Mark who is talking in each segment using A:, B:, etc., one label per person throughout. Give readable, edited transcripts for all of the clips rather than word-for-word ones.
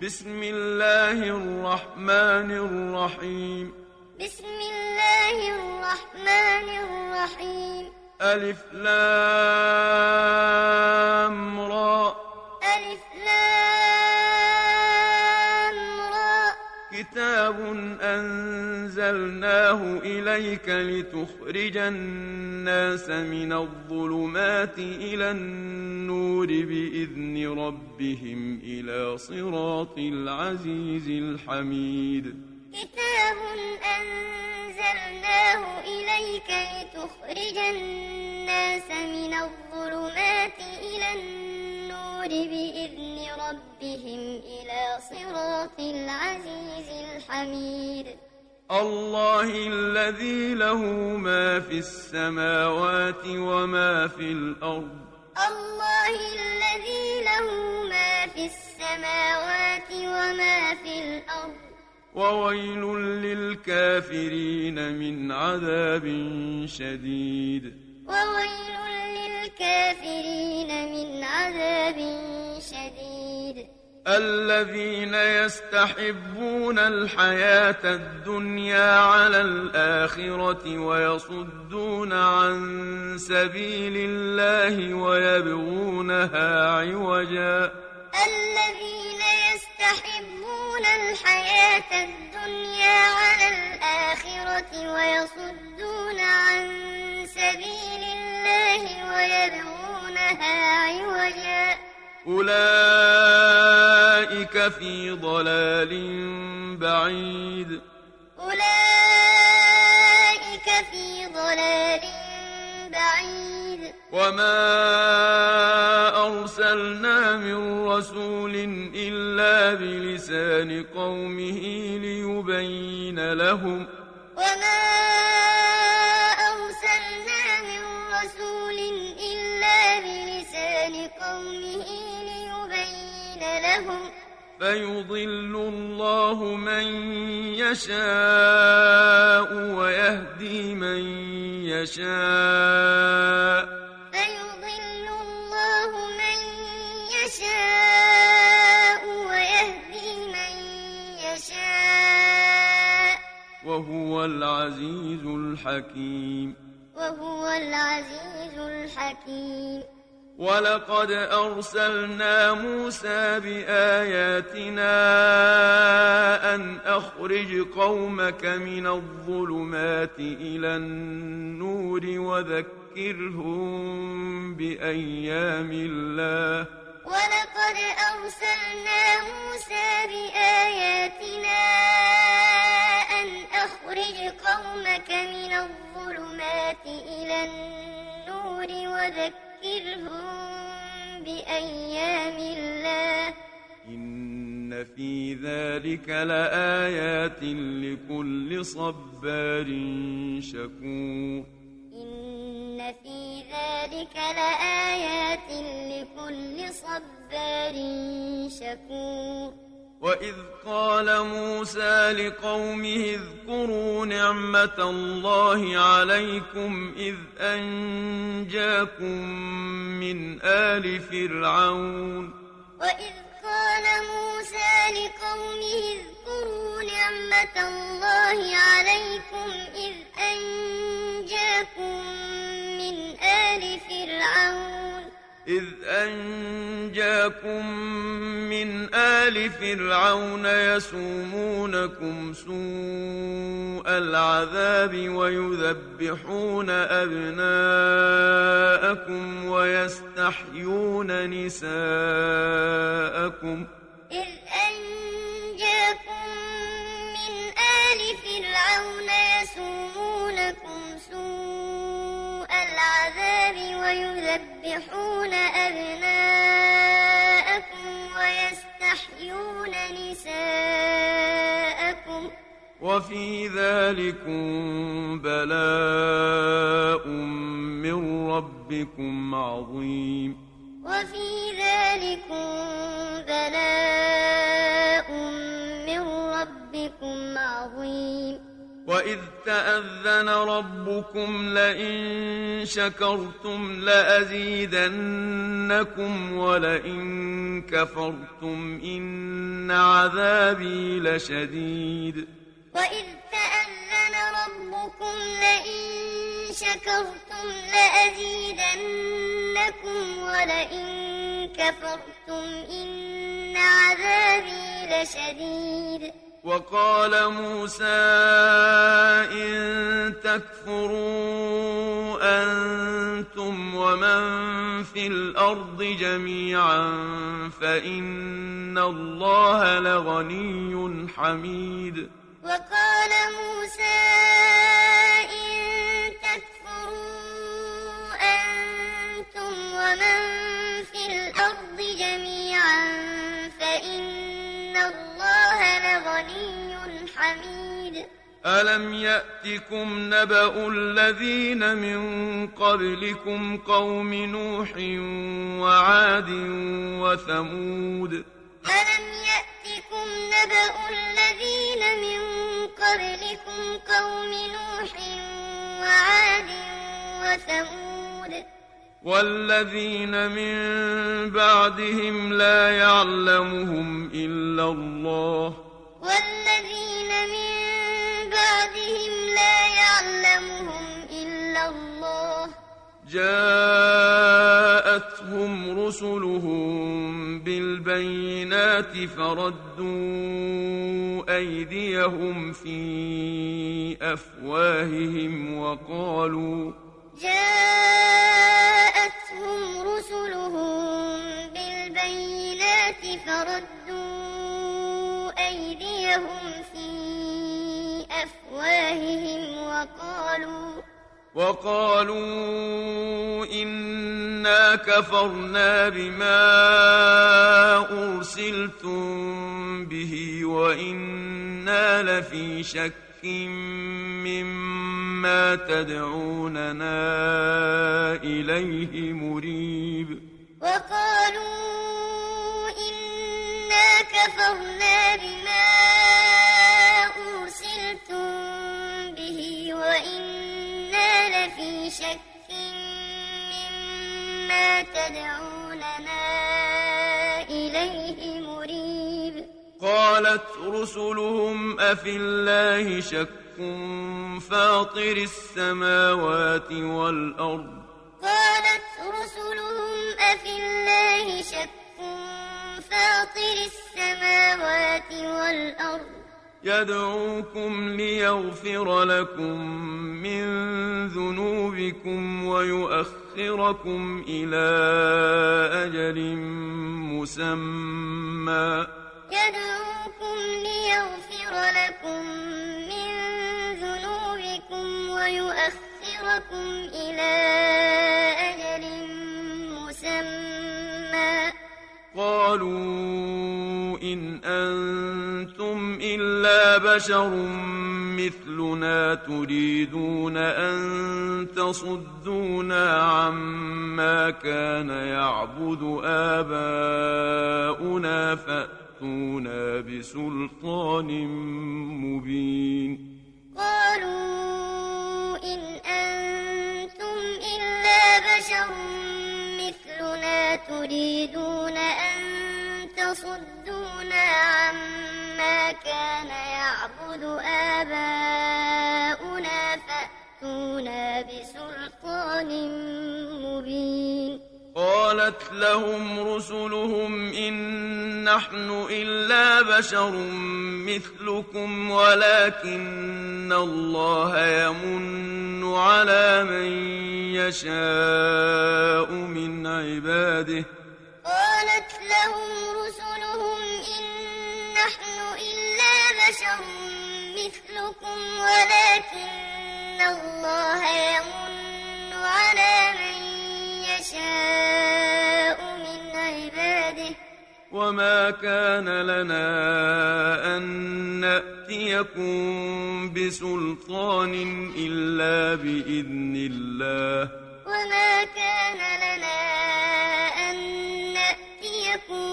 A: بسم الله الرحمن الرحيم.
B: بسم الله الرحمن الرحيم.
A: ألف لام را.
B: ألف لام را.
A: كتاب أنزلناه إليك لتخرج الناس من الظلمات إلى النور بإذن ربهم إلى صراط العزيز الحميد.
B: كتاب أنزلناه إليك لتخرج الناس من الظلمات إلى النور بإذن ربهم إلى صراط العزيز الحميد.
A: الله الذي له ما في السماوات وما في الأرض.
B: الله الذي له ما في السماوات وما في الأرض.
A: وويل للكافرين من عذاب شديد.
B: وويل للكافرين من عذاب شديد.
A: الذين يستحبون الحياة الدنيا على الآخرة ويصدون عن سبيل الله ويبغونها عوجا.
B: الذين يستحبون الحياة الدنيا على الآخرة ويصدون عن سبيل الله ويبغونها عوجا.
A: أولئك في ضلال بعيد.
B: أولئك في ضلال بعيد.
A: وما أرسلنا من رسول إلا بلسان قومه ليبين لهم.
B: وما أرسلنا من رسول إلا بلسان قومه ليبين لهم.
A: فيضل الله من يشاء ويهدي من يشاء.
B: فيضل الله من يشاء ويهدي من يشاء.
A: وهو العزيز الحكيم.
B: وهو العزيز الحكيم.
A: ولقد أرسلنا موسى بآياتنا أن أخرج قومك من الظلمات إلى النور وذكرهم بأيام الله.
B: ولقد أرسلنا موسى بآياتنا أن أخرج قومك من الظلمات إلى النور وذكرهم بأيام الله.
A: إن في ذلك لآيات لكل صبار شكور.
B: إن في ذلك لآيات لكل صبار شكور.
A: وإذ قال موسى لقومه اذكروا نعمة الله عليكم إذ أنجاكم من آل فرعون.
B: وإذ قال موسى لقومه اذكروا نعمة الله عليكم إذ أنجاكم من آل فرعون.
A: إذ أنجاكم من آل فرعون يسومونكم سوء العذاب ويذبحون أبناءكم ويستحيون نساءكم.
B: إذ أنجاكم من آل فرعون يسومونكم سوء العذاب ويذبحون أبناءكم ويستحيون نساءكم.
A: وفي ذلكم بلاء من ربكم عظيم.
B: وفي ذلكم بلاء من ربكم عظيم.
A: وإذ تأذن ربكم لئن شكرتم لأزيدنكم ولئن كفرتم إن عذابي لشديد
B: وإذ تأذن ربكم لئن شكرتم لأزيدنكم ولئن كفرتم إن عذابي لشديد
A: وقال موسى إن تكفروا أنتم ومن في الأرض جميعا فإن الله لغني حميد
B: وقال موسى إن تكفروا أنتم ومن في الأرض جميعا فإن الله لغني حميد
A: ألم يأتكم نبأ الذين من قبلكم قوم نوح وعاد وثمود
B: ألم يأتكم نبأ الذين من قبلكم قوم نوح وعاد وثمود
A: والذين من بعدهم لا يعلمهم إلا الله
B: والذين من بعدهم لا يعلمهم إلا الله
A: جاءتهم رسلهم بالبينات فردوا أيديهم في أفواههم
B: جاءتهم رسلهم بالبينات فردوا أيديهم في أفواههم
A: وقالوا إنا كفرنا بما أرسلتم به وإنا لفي شك مما تدعوننا إليه مريب
B: وقالوا إنا كفرنا بما أرسلتم به وإنا لفي شك مما تدعوننا إليه مريب
A: قالت رسلهم أفي الله شك فاطر السماوات والأرض
B: قالت رسلهم أفي الله شك فاطر السماوات والأرض
A: يدعوكم ليغفر لكم من ذنوبكم ويؤخركم إلى أجل مسمى
B: يدعوكم ليغفر لكم من ذنوبكم ويؤخركم إلى أجل مسمى
A: قالوا إن أنتم إلا بشر مثلنا تريدون أن تصدونا عما كان يعبد آباؤنا فأتونا بسلطان مبين
B: قالوا إن أنتم إلا بشر مثلنا تريدون أن تصدونا عما كان يعبد آباؤنا فأتونا بسلطان مبين
A: قالت لهم رسلهم إن نحن إلا بشر مثلكم ولكن الله يمن على من يشاء من عباده
B: قالت لهم رسلهم إن نحن إلا بشر مثلكم ولكن الله يمن على من يشاء من عباده
A: وما كان لنا أن نأتيكم بسلطان إلا بإذن الله
B: وما كان لنا أن نأتيكم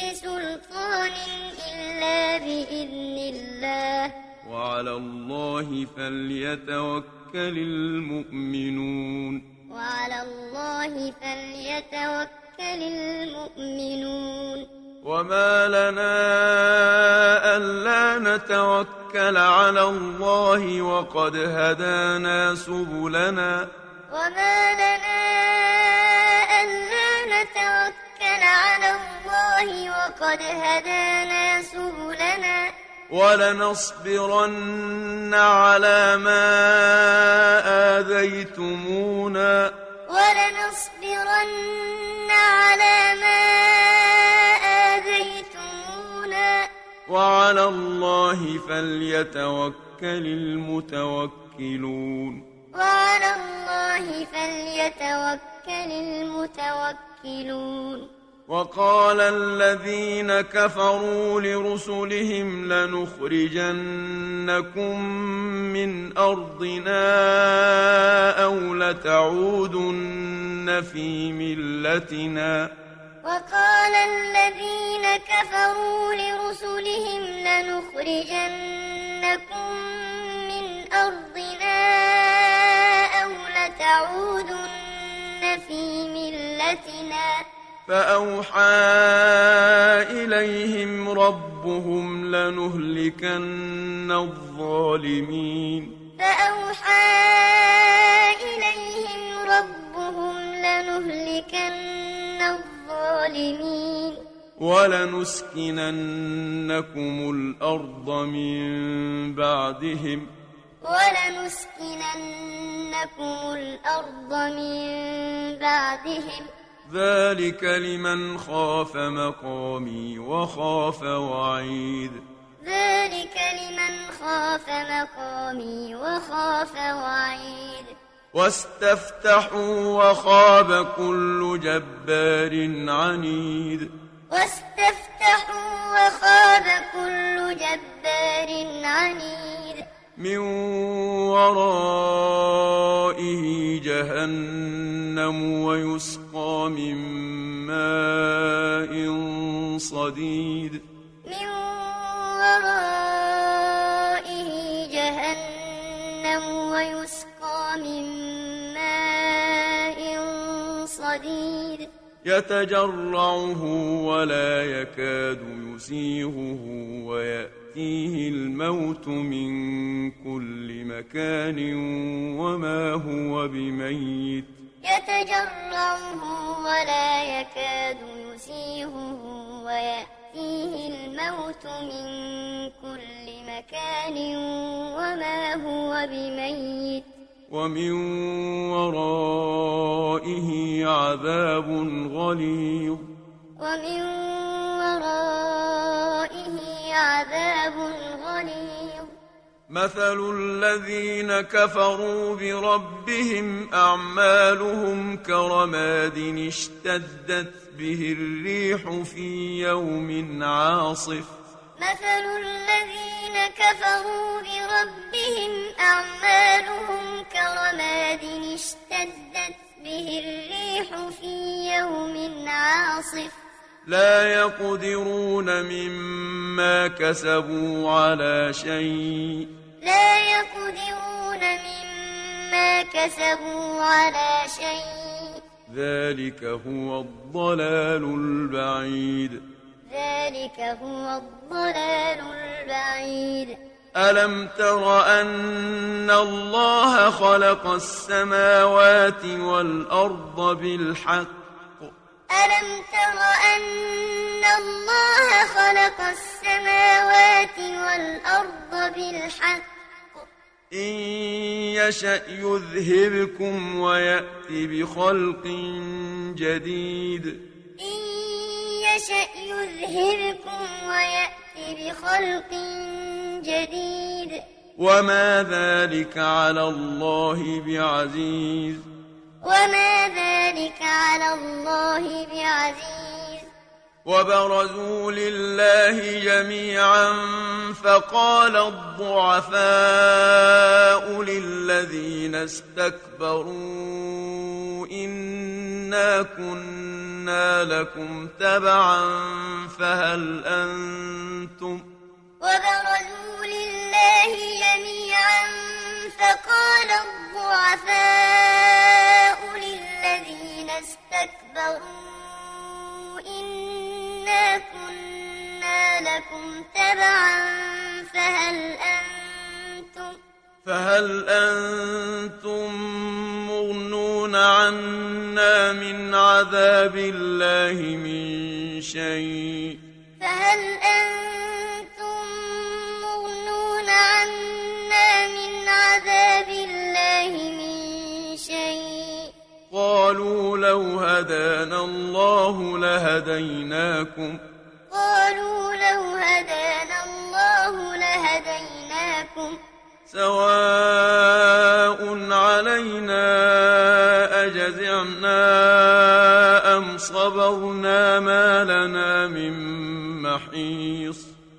B: بسلطان إلا بإذن الله
A: وعلى الله فليتوكل المؤمنون
B: وعلى الله فليتوكل المؤمنون
A: وما لنا ألا نتوكل على الله وقد هدانا سبلنا
B: وما لنا ألا نتوكل على الله وقد هدانا سبلنا
A: ولنصبرن على ما آذيتمونا وعلى الله فليتوكل المتوكلون وقال الذين كفروا لرسلهم لنخرجنكم من أرضنا أو لتعودن في ملتنا
B: وقال الذين كفروا لرسلهم لنخرجنكم من أرضنا أو لتعودن في ملتنا
A: فأوحى إليهم ربهم لنهلكن الظالمين ولنسكننكم الأرض من بعدهم ذلك لمن خاف مقامي وخاف وعيد واستفتحوا وخاب كل جبار عنيد من ورائه جهنم ويسقى من ماء صديد يتجرعه ولا يكاد يسيغه ويأتيه الموت من كل مكان وما هو بميت ومن ورائه عذاب غليظ مثل الذين كفروا بربهم أعمالهم كرماد اشتدت به الريح في يوم عاصف لا يقدرون مما كسبوا على شيء ذلك هو الضلال البعيد ألم تر أن الله خلق السماوات والأرض بالحق إن يشأ يذهبكم ويأت بخلق جديد وما ذلك على الله بعزيز وبرزوا لله جميعا فقال الضعفاء للذين استكبروا إنا كنا لكم تبعا فهل أنتم
B: وبرزوا لله جميعا الضعفاء للذين استكبروا إنا كنا لكم تبعا
A: فهل أنتم مغنون عنا من عذاب الله من شيء
B: فهل أنتم مغنون عنا من عذاب الله من شيء
A: قالوا لو هدانا الله لهديناكم سواء علينا أجزعنا أم صبرنا ما لنا من محيص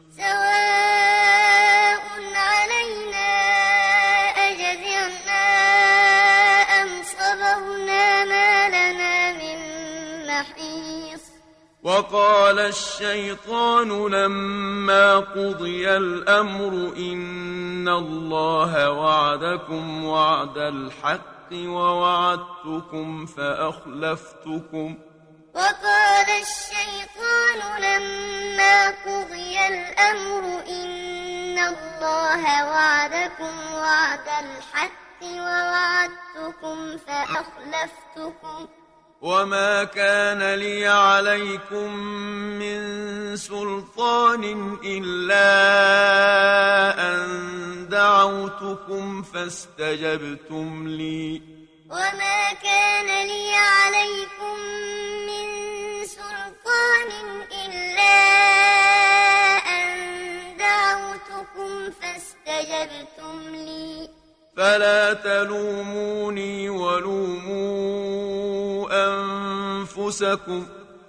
B: سواء علينا أجزعنا أم صبرنا ما لنا من محيص
A: وقال الشيطان لما قضي الأمر إن الله وعدكم وعد الحق ووعدتكم فأخلفتكم
B: وقال الشيطان لما قضي الأمر إن الله وعدكم وعد الحق ووعدتكم فأخلفتكم
A: وما كان لي عليكم من سلطان إلا أن دعوتكم فاستجبتم لي
B: وما كان لي عليكم من سلطان إلا أن دعوتكم فاستجبتم لي
A: فلا تلوموني ولوموا أنفسكم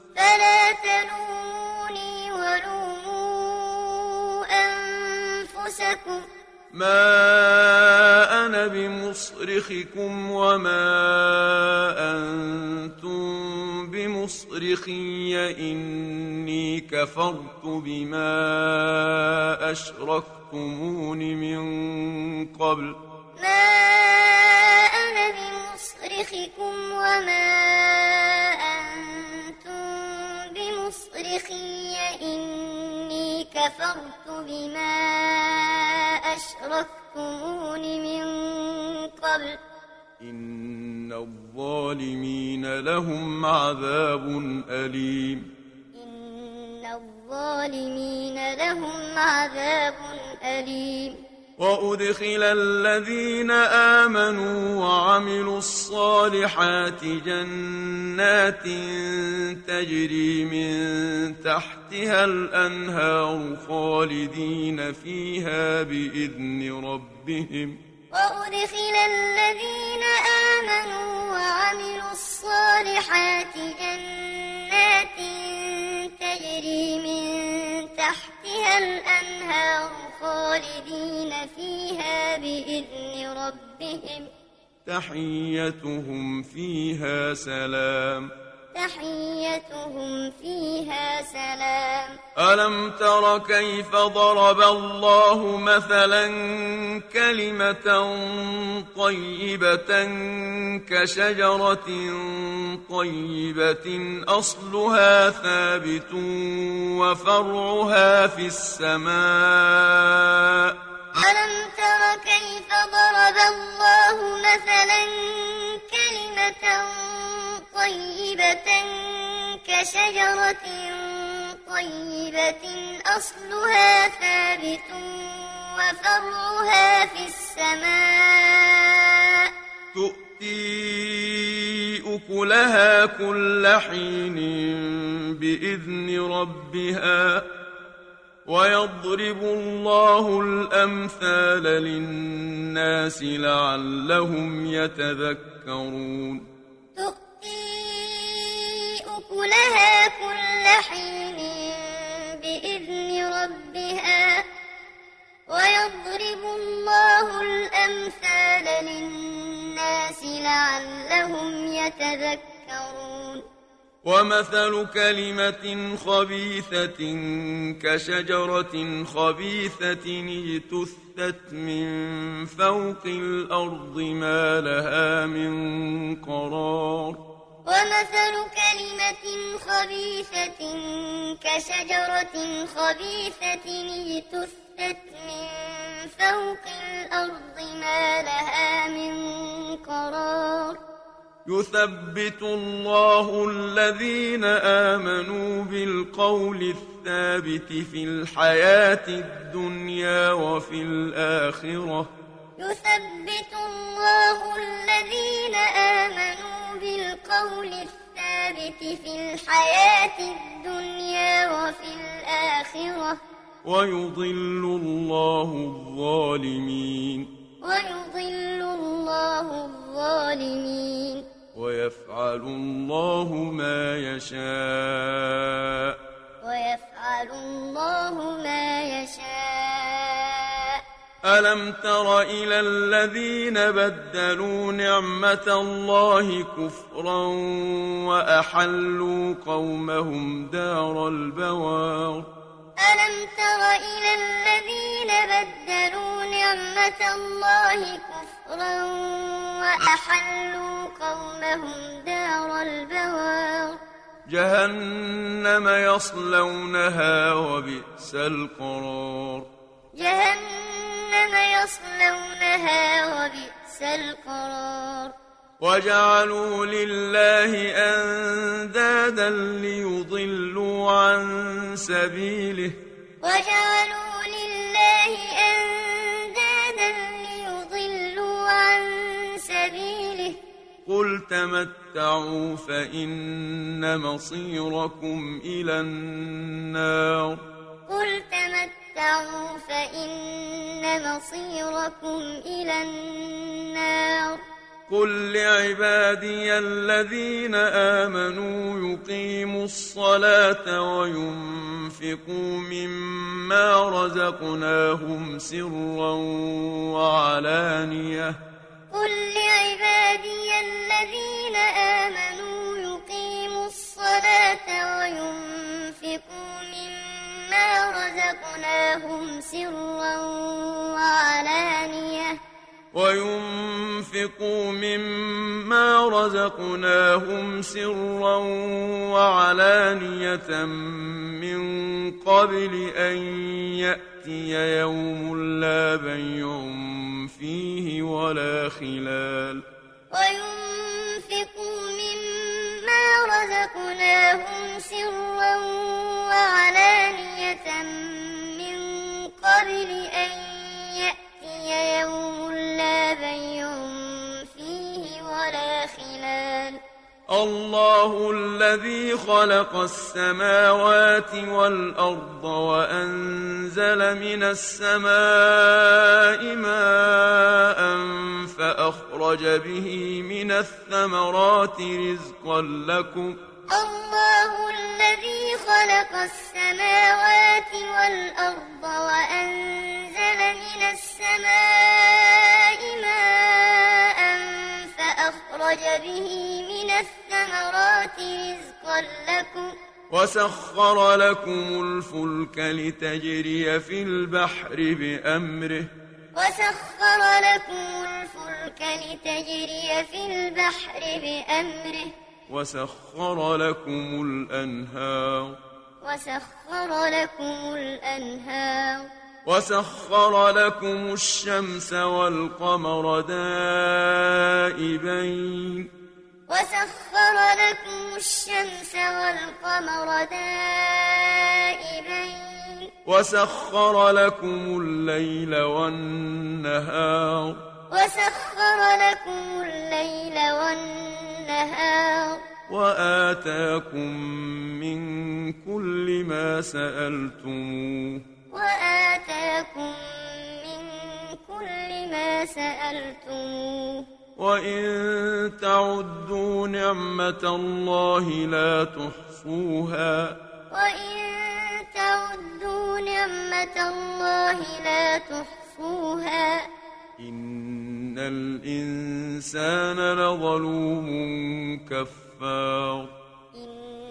A: ما أنا بمصرخكم وما أنتم بمصرخي إني كفرت بما أشركتمون من قبل
B: ما أنا بمصرخكم وما أنتم بمصرخي إني كفرت بما أشركتمون من قبل
A: إن الظالمين لهم عذاب أليم وأدخل الذين آمنوا وعملوا الصالحات جنات تجري من تحتها الأنهار خالدين فيها بإذن ربهم
B: وأدخل الذين آمنوا وعملوا الصالحات جنات تجري من تحتها الأنهار خالدين فيها بإذن ربهم
A: تحيتهم فيها سلام ألم تر كيف ضرب الله مثلا كلمة طيبة كشجرة طيبة أصلها ثابت وفرعها في السماء
B: ألم تر كيف ضرب الله مثلا كلمة طيبة كشجرة طيبة أصلها ثابت وفرعها في السماء
A: تؤتي أكلها كل حين بإذن ربها ويضرب الله الأمثال للناس لعلهم يتذكرون
B: أكلها كل حين بإذن ربها ويضرب الله الأمثال للناس لعلهم يتذكرون
A: ومثل كلمة خبيثة كشجرة خبيثة اجتثت من فوق الأرض ما لها من قرار
B: ومثل كلمة خبيثة كشجرة خبيثة اجتثت من فوق الأرض ما لها من قرار
A: يثبت الله الذين آمنوا بالقول الثابت في الحياة الدنيا وفي الآخرة
B: يثبت الله الذين آمنوا بالقول الثابت في الحياة الدنيا وفي الآخرة
A: ويضل الله الظالمين
B: ويضل الله الظالمين
A: ويفعل الله ما يشاء
B: ويفعل الله ما يشاء
A: ألم تر إلى الذين بدلوا نعمة الله كفرا وأحلوا قومهم دار البوار
B: ألم تر إلى الذين بدلوا نعمة الله كفرا وأحلوا قومهم دار البوار
A: جهنم يصلونها وبئس القرار
B: جهنم يصلونها وبئس القرار
A: وجعلوا لله أندادا ليضلوا عن سبيله
B: وجعلوا لله أندادا ليضلوا عن سبيله
A: قل تمتعوا فإن مصيركم إلى النار
B: قل تمتعوا فإن مصيركم إلى النار
A: قل لعبادي الذين آمنوا يقيموا الصلاة وينفقوا مما رزقناهم سرا وعلانية
B: قل لعبادي الذين آمنوا يقيموا الصلاة وينفقوا مما رزقناهم سرا وعلانية
A: وينفقوا مما رزقناهم سرا وعلانية من قبل أن يأتي يوم لا بيع فيه ولا خلال
B: وينفقوا مما رزقناهم سرا وعلانية من قبل أن يأتي يوم لا بيع فيه ولا خلال
A: الله الذي خلق السماوات والأرض وأنزل من السماء ماء فأخرج به من الثمرات رزقا لكم
B: الله الذي خلق السماوات والأرض وأنزل من السماء ماء فأخرج به من الثمرات رزقا لكم
A: وسخر لكم الفلك لتجري في البحر بأمره
B: وسخر لكم الفلك لتجري في البحر بأمره
A: وسخر لكم الأنهار
B: وسخر لكم الأنهار
A: وسخر لكم الشمس والقمر دائبين
B: وسخر لكم الشمس والقمر دائبين
A: وسخر لكم الليل والنهار
B: وسخر لكم الليل والنهار
A: وآتاكم من كل ما سألتموه
B: وآتاكم من كل ما سألتموه
A: وإن تعدوا نعمة الله لا تحصوها
B: وإن تعدوا نعمة الله لا تحصوها
A: إن الإنسان لظلوم كفار
B: إن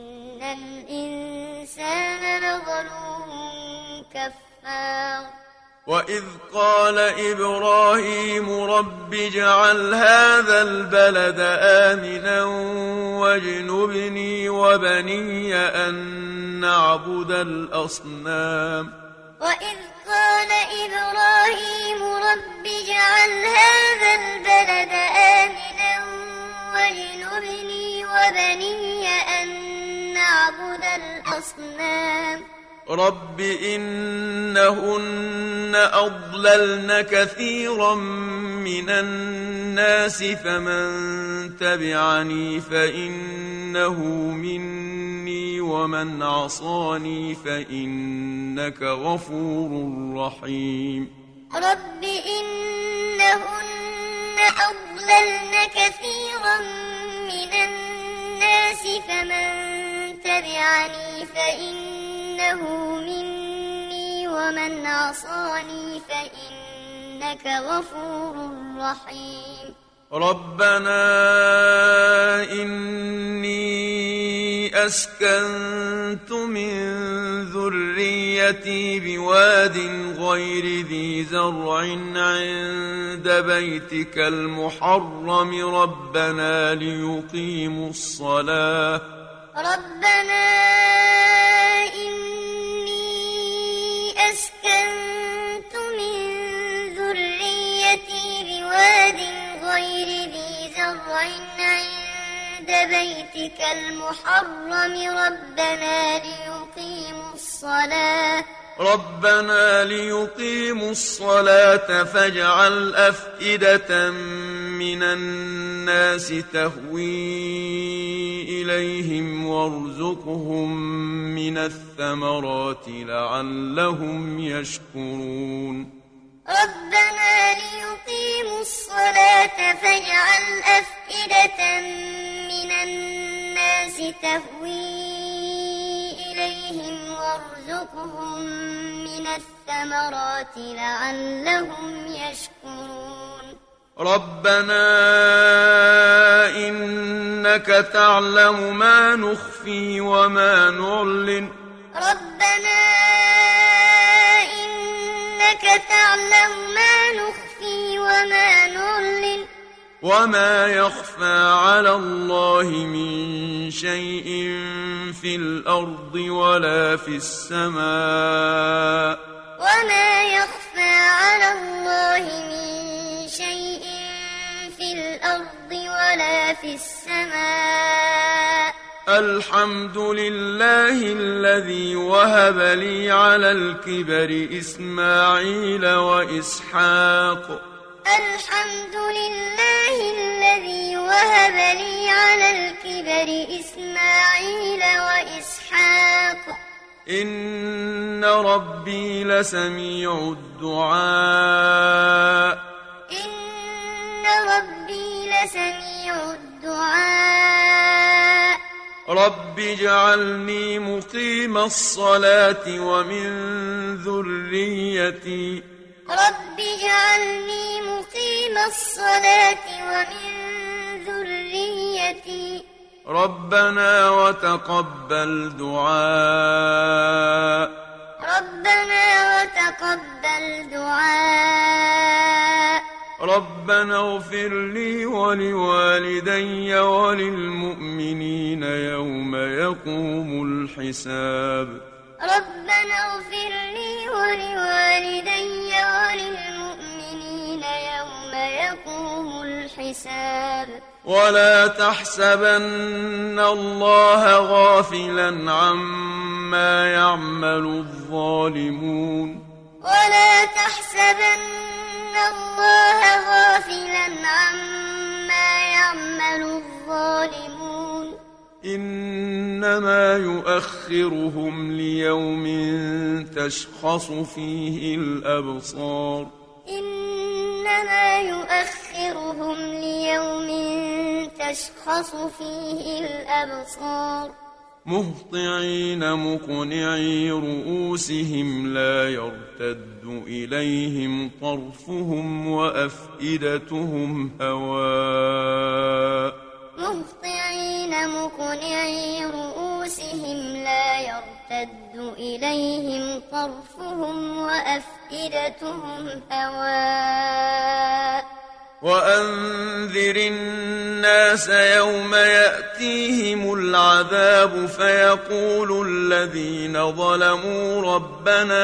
B: الإنسان لظلوم كفار
A: وإذ قال إبراهيم رب اجعل هذا البلد آمنا واجنبني وبني أن نعبد الأصنام
B: وإذ قال إبراهيم رب اجعل هذا البلد آمنا واجنبني وبني أن نعبد الأصنام
A: رب إنهن أضللن كثيرا من الناس فمن تبعني فإنه مني ومن عصاني فإنك غفور رحيم
B: رب إنهن أضللن كثيرا من الناس فمن تبعني فإنه مني ومن عصاني فإنك غفور رحيم
A: ربنا إني أسكنت من ذريتي بواد غير ذي زرع عند بيتك المحرم ربنا ليقيموا الصلاة
B: إني أسكنت من ذريتي بواد غير ذي زرع عند بيتك المحرم ربنا ليقيموا الصلاة فاجعل أفئدة من الناس تهوي إليهم وارزقهم من الثمرات لعلهم يشكرون ربنا ليقيموا الصلاة فاجعل أفئدة من الناس تهوي إليهم وارزقهم من الثمرات لعلهم يشكرون
A: ربنا إنك تعلم ما نخفي وما نعلن
B: ربنا إنك تعلم ما نخفي وما نعلن
A: وما يخفى على الله من شيء في الأرض ولا في السماء
B: وما يخفى على الله من شيء في الأرض ولا في السماء
A: الحمد لله الذي وهب لي على الكبر إسماعيل وإسحاق
B: الحمد لله الذي وهب لي على الكبر إسماعيل وإسحاق
A: إن ربي لسميع الدعاء
B: إن ربي لسميع الدعاء
A: رب اجعلني مقيم الصلاة ومن ذريتي
B: رب اجعلني مقيم الصلاة ومن ذريتي
A: ربنا وتقبل دعاء
B: ربنا وتقبل دعاء
A: ربنا اغفر لي ولوالدي وللمؤمنين يوم يقوم الحساب
B: ربنا اغفر لي ولوالدي وللمؤمنين يوم يقوم الحساب
A: ولا تحسبن الله غافلا عما يعمل الظالمون
B: ولا تحسبن الله غافلا عما يعمل الظالمون
A: إنما يؤخرهم ليوم تشخص فيه الأبصار
B: إنما يؤخرهم ليوم تشخص فيه الأبصار
A: مهطعين مقنعي رؤوسهم لا يرتد إليهم طرفهم وأفئدتهم هواء
B: مهطعين مقنعي رؤوسهم يرتد إليهم طرفهم وأفئدتهم هواء
A: وأنذر الناس يوم يأتيهم العذاب فيقول الذين ظلموا ربنا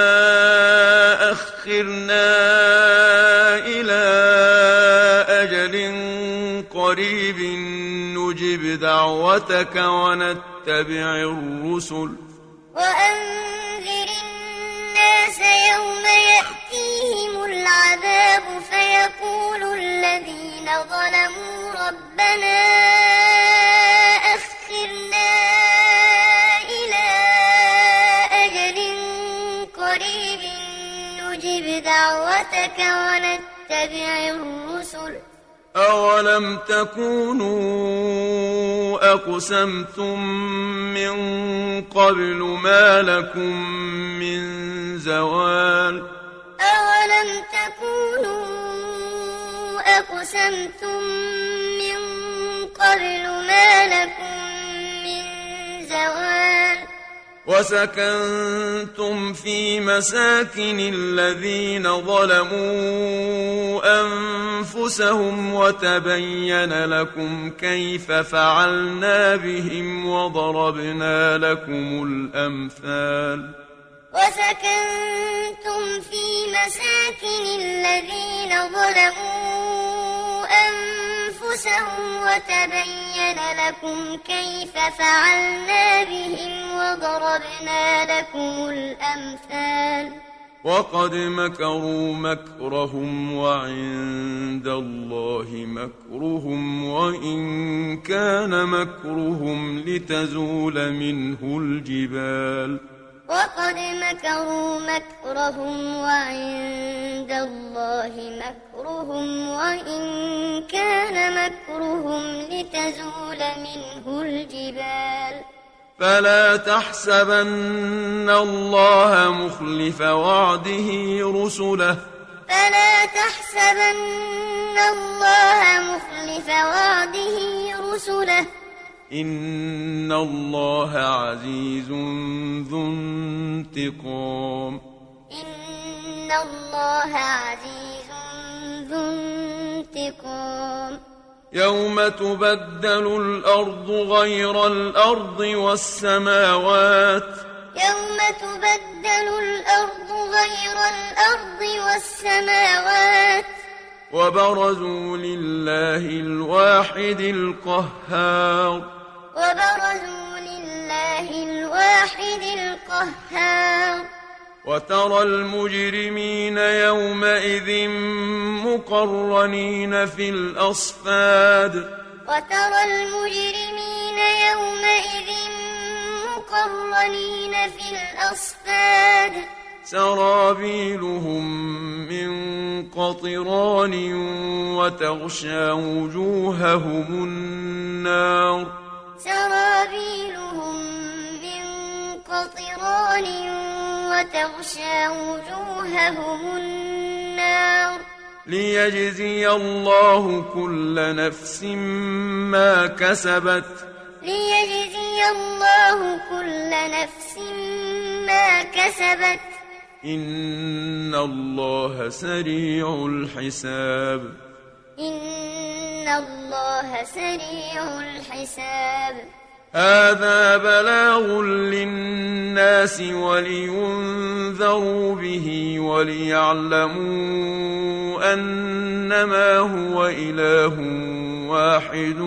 A: أخرنا إلى أجل قريب نجب دعوتك ونتبع الرسل
B: وأنذر الناس يوم يأتيهم العذاب فيقول الذين ظلموا ربنا أخرنا إلى أجل قريب نجب دعوتك ونتبع الرسل
A: أولم تكونوا أقسمتم من قبل ما لكم من زوال
B: أولم تكونوا أقسمتم من قبل ما لكم من زوال
A: وسكنتم في مساكن الذين ظلموا أنفسهم وتبين لكم كيف فعلنا بهم وضربنا لكم الأمثال
B: وسكنتم في مساكن الذين ظلموا أنفسهم وتبين لكم كيف فعلنا بهم وضربنا لكم الأمثال
A: وقد مكروا مكرهم وعند الله مكرهم وإن كان مكرهم لتزول منه الجبال
B: وقد مكروا مكرهم وعند الله مكرهم وإن كان مكرهم لتزول منه الجبال
A: فلا تحسبن الله مخلف وعده رسله
B: فلا تحسبن الله مخلف وعده رسله
A: إن الله عزيز ذو انتقام
B: إن الله عزيز ذو انتقام
A: يوم تبدل الأرض غير الأرض والسماوات
B: يوم تبدل الأرض غير الأرض والسماوات
A: وبرزوا لله الواحد القهار
B: وبرزوا لله الواحد القهار
A: وترى المجرمين يومئذ مقرنين في الأصفاد
B: وترى المجرمين يومئذ مقرنين في الأصفاد
A: سرابيلهم من قطران وتغشى وجوههم النار
B: سرابيلهم من قطران وتغشى وجوههم النار
A: ليجزي الله كل نفس ما كسبت
B: ليجزي الله كل نفس ما كسبت
A: إن الله سريع الحساب
B: إن الله سريع الحساب
A: هذا بلاغ للناس ولينذروا به وليعلموا أنما هو إله واحد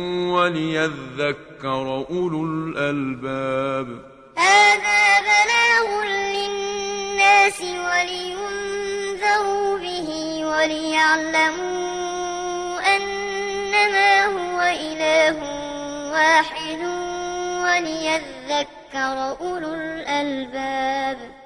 A: وليذكر أولو الألباب
B: هذا بلاغ للناس ولينذروا به وليعلموا أنما هو إله واحد وليذكر أولو الألباب